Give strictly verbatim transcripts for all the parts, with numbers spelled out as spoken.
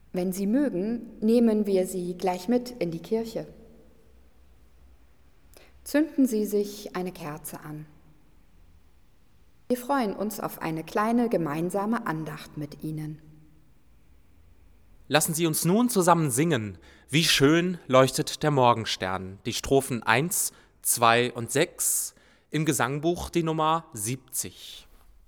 Wenn Sie mögen, nehmen wir Sie gleich mit in die Kirche. Zünden Sie sich eine Kerze an. Wir freuen uns auf eine kleine gemeinsame Andacht mit Ihnen. Lassen Sie uns nun zusammen singen. Wie schön leuchtet der Morgenstern. Die Strophen eins, zwei und sechs, im Gesangbuch die Nummer siebzig.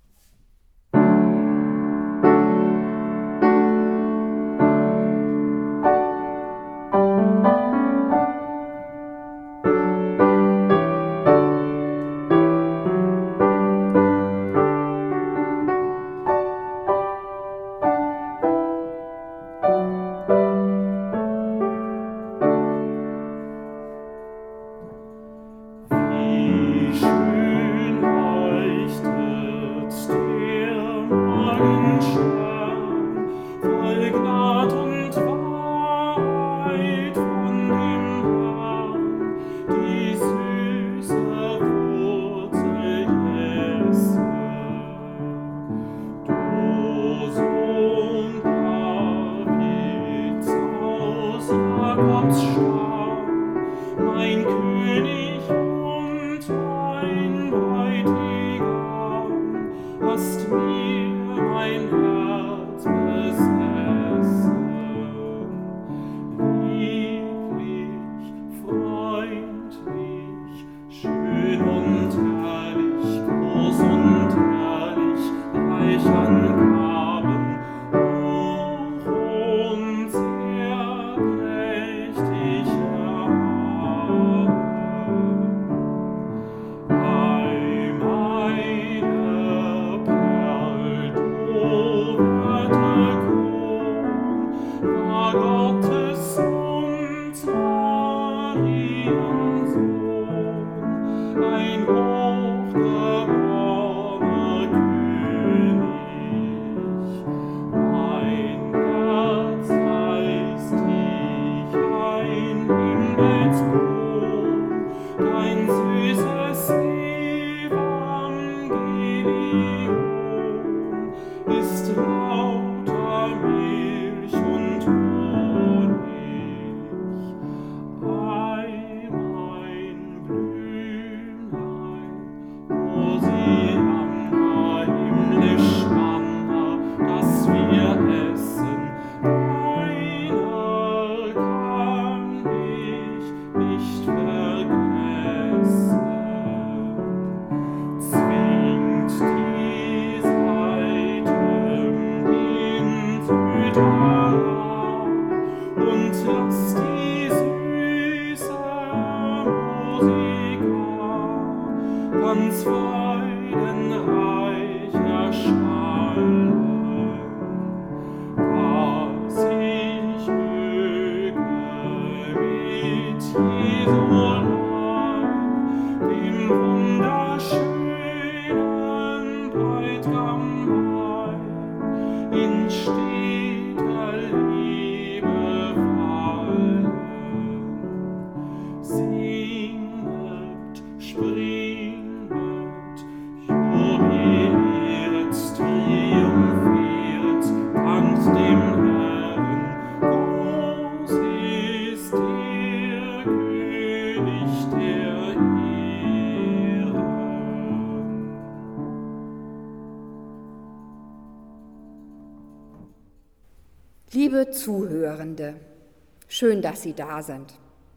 Liebe Zuhörende, schön, dass Sie da sind.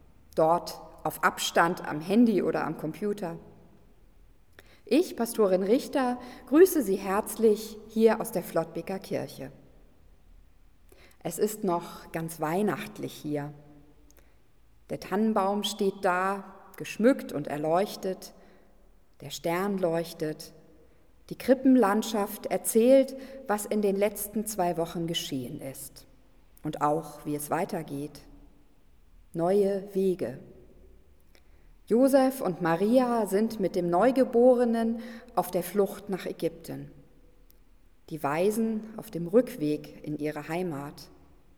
Dort auf Abstand am Handy oder am Computer. Ich, Pastorin Richter, grüße Sie herzlich hier aus der Flottbeker Kirche. Es ist noch ganz weihnachtlich hier. Der Tannenbaum steht da, geschmückt und erleuchtet. Der Stern leuchtet. Die Krippenlandschaft erzählt, was in den letzten zwei Wochen geschehen ist und auch, wie es weitergeht. Neue Wege. Josef und Maria sind mit dem Neugeborenen auf der Flucht nach Ägypten. Die Weisen auf dem Rückweg in ihre Heimat.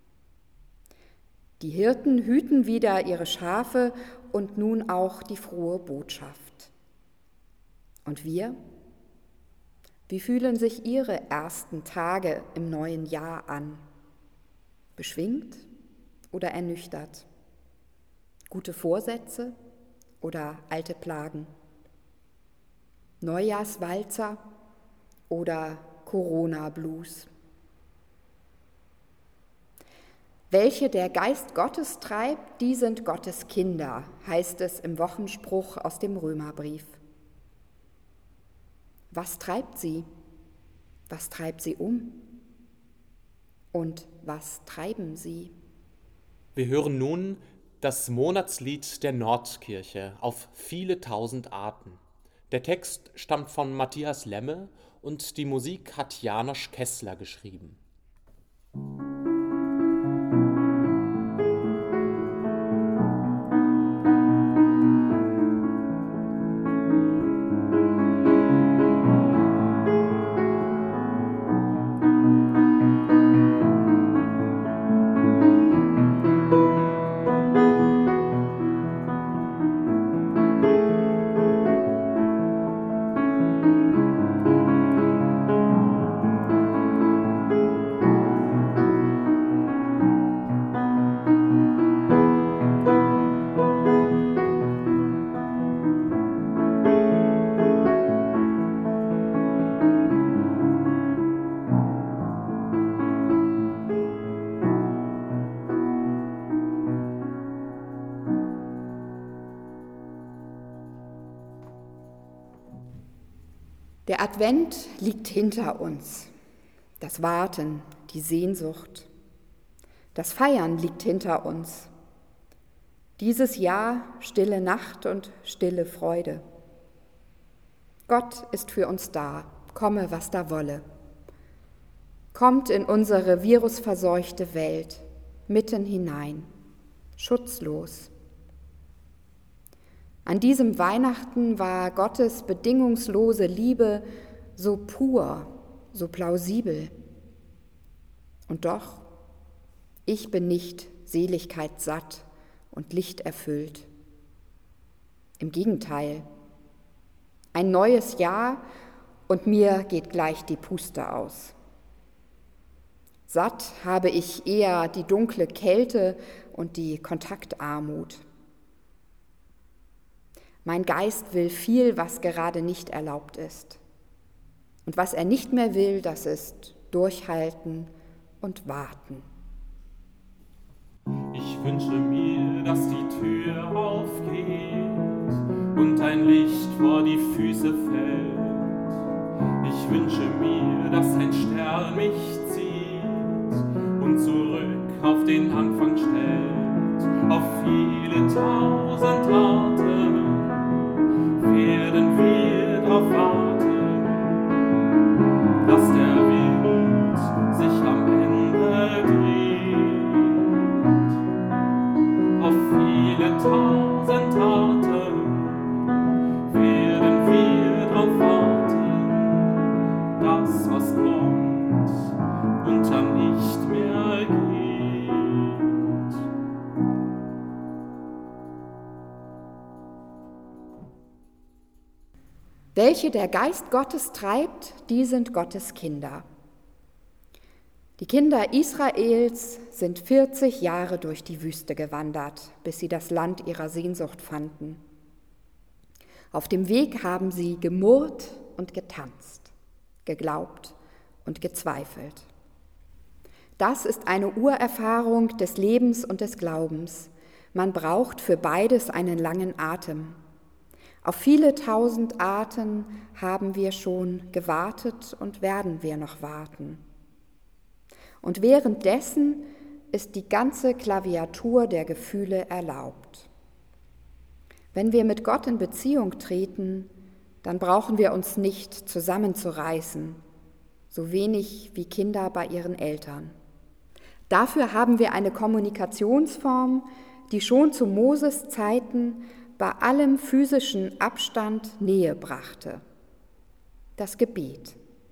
Die Hirten hüten wieder ihre Schafe und nun auch die frohe Botschaft. Und wir? Wie fühlen sich Ihre ersten Tage im neuen Jahr an? beschwingt oder ernüchtert, gute Vorsätze oder alte Plagen, Neujahrswalzer oder Corona-Blues. Welche der Geist Gottes treibt, die sind Gottes Kinder, heißt es im Wochenspruch aus dem Römerbrief. Was treibt sie? Was treibt sie um? Und was treiben sie? Wir hören nun das Monatslied der Nordkirche auf viele tausend Arten. Der Text stammt von Matthias Lemme und die Musik hat Janosch Kessler geschrieben. Der Advent liegt hinter uns, das Warten, die Sehnsucht. Das Feiern liegt hinter uns. Dieses Jahr stille Nacht und stille Freude. Gott ist für uns da, komme, was da wolle. Kommt in unsere virusverseuchte Welt, mitten hinein, schutzlos. An diesem Weihnachten war Gottes bedingungslose Liebe so pur, so plausibel. Und doch, ich bin nicht Seligkeit satt und Licht erfüllt. Im Gegenteil, ein neues Jahr und mir geht gleich die Puste aus. Satt habe ich eher die dunkle Kälte und die Kontaktarmut. Mein Geist will viel, was gerade nicht erlaubt ist. Und was er nicht mehr will, das ist durchhalten und warten. Ich wünsche mir, dass die Tür aufgeht und ein Licht vor die Füße fällt. Ich wünsche mir, dass ein Stern mich zieht und zurück auf den Anfang stellt. Auf viele tausend Arten werden wir drauf warten, dass der Wind sich am Ende dreht. Auf viele tausend Arten werden wir drauf warten, das, was kommt und dann nicht mehr geht. Welche der Geist Gottes treibt, die sind Gottes Kinder. Die Kinder Israels sind vierzig Jahre durch die Wüste gewandert, bis sie das Land ihrer Sehnsucht fanden. Auf dem Weg haben sie gemurrt und getanzt, geglaubt und gezweifelt. Das ist eine Urerfahrung des Lebens und des Glaubens. Man braucht für beides einen langen Atem. Auf viele tausend Arten haben wir schon gewartet und werden wir noch warten. Und währenddessen ist die ganze Klaviatur der Gefühle erlaubt. Wenn wir mit Gott in Beziehung treten, dann brauchen wir uns nicht zusammenzureißen, so wenig wie Kinder bei ihren Eltern. Dafür haben wir eine Kommunikationsform, die schon zu Moses Zeiten bei allem physischen Abstand Nähe brachte: das Gebet.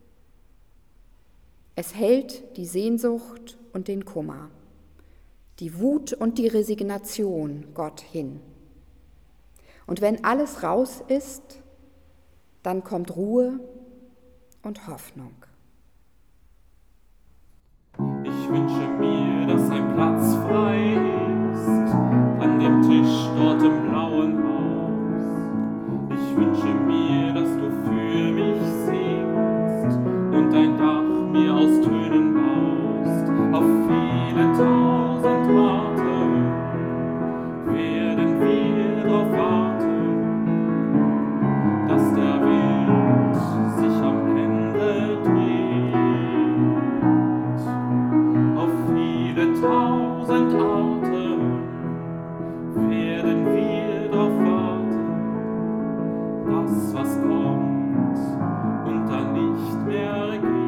Es hält die Sehnsucht und den Kummer, die Wut und die Resignation Gott hin. Und wenn alles raus ist, dann kommt Ruhe und Hoffnung. Ich wünsche mir, dass ein tausend Arten werden wir drauf warten, das, was kommt und dann nicht mehr geht.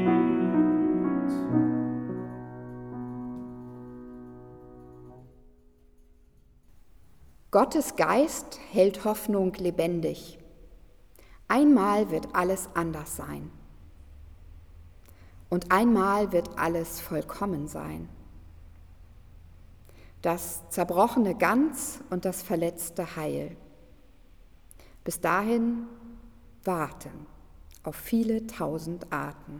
Gottes Geist hält Hoffnung lebendig. Einmal wird alles anders sein. Und einmal wird alles vollkommen sein. Das Zerbrochene ganz und das Verletzte heil. Bis dahin warten auf viele tausend Arten.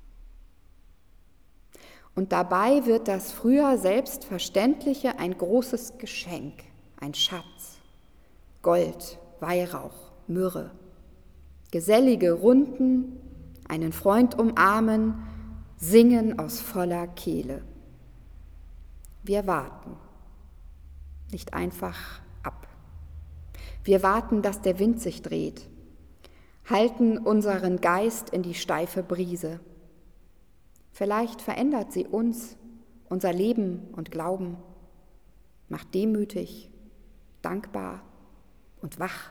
Und dabei wird das früher Selbstverständliche ein großes Geschenk, ein Schatz, Gold, Weihrauch, Myrrhe, gesellige Runden, einen Freund umarmen, singen aus voller Kehle. Wir warten, nicht einfach ab. Wir warten, dass der Wind sich dreht, halten unseren Geist in die steife Brise. Vielleicht verändert sie uns, unser Leben und Glauben, macht demütig, dankbar und wach.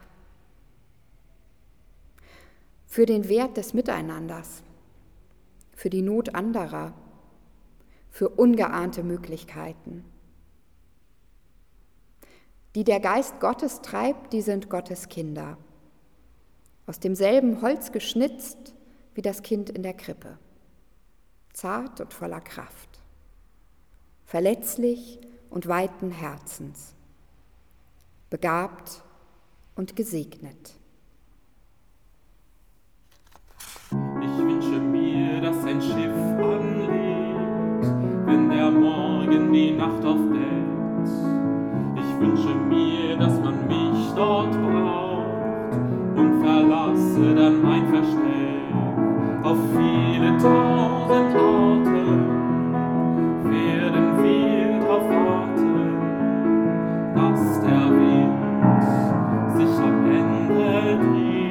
Für den Wert des Miteinanders, für die Not anderer, für ungeahnte Möglichkeiten. Die der Geist Gottes treibt, die sind Gottes Kinder, aus demselben Holz geschnitzt wie das Kind in der Krippe, zart und voller Kraft, verletzlich und weiten Herzens, begabt und gesegnet. Ich wünsche mir, dass ein Schiff anlegt, wenn der Morgen die Nacht aufbläht. Ich wünsche mir, dass man mich dort braucht und verlasse dann mein Versteck. Auf viele tausend Orte werden wir drauf warten, dass der Wind sich am Ende dreht.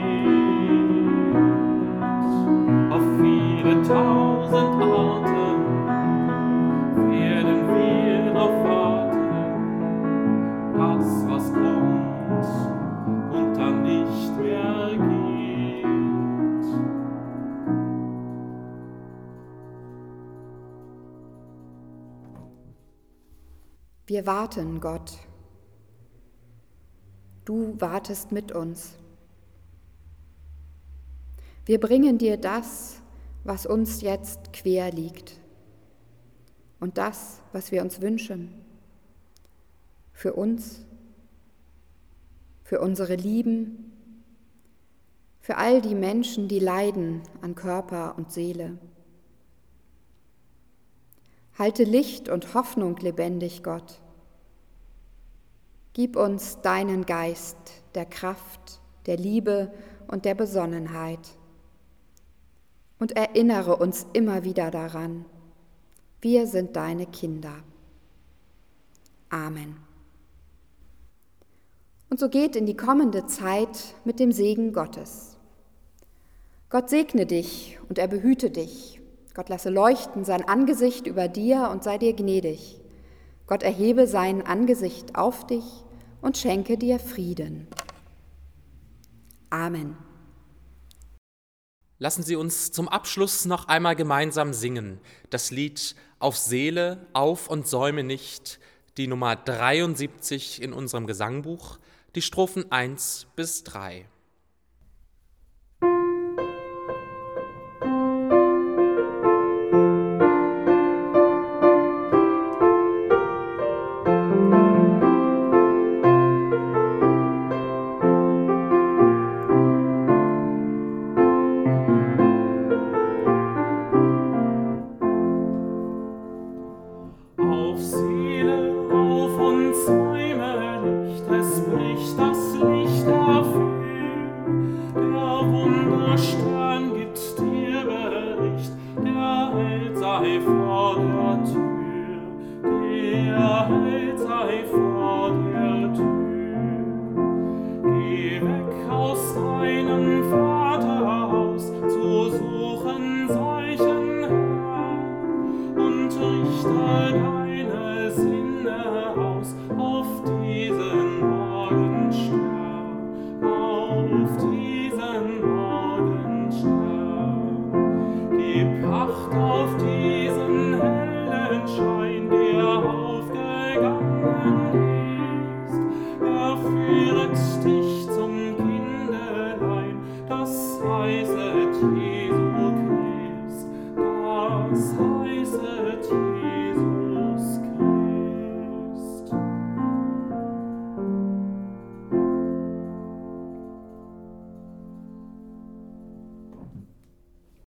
Auf viele tausend Arten werden wir drauf warten, das, was kommt und dann nicht mehr geht. Wir warten, Gott. Du wartest mit uns. Wir bringen dir das, was uns jetzt quer liegt und das, was wir uns wünschen, für uns, für unsere Lieben, für all die Menschen, die leiden an Körper und Seele. Halte Licht und Hoffnung lebendig, Gott. Gib uns deinen Geist der Kraft, der Liebe und der Besonnenheit. Und erinnere uns immer wieder daran, wir sind deine Kinder. Amen. Und so geht in die kommende Zeit mit dem Segen Gottes. Gott segne dich und er behüte dich. Gott lasse leuchten sein Angesicht über dir und sei dir gnädig. Gott erhebe sein Angesicht auf dich und schenke dir Frieden. Amen. Lassen Sie uns zum Abschluss noch einmal gemeinsam singen. Das Lied Auf Seele, auf und säume nicht, die Nummer dreiundsiebzig in unserem Gesangbuch, die Strophen eins bis drei. sei vor der Tür, der Held sei vor der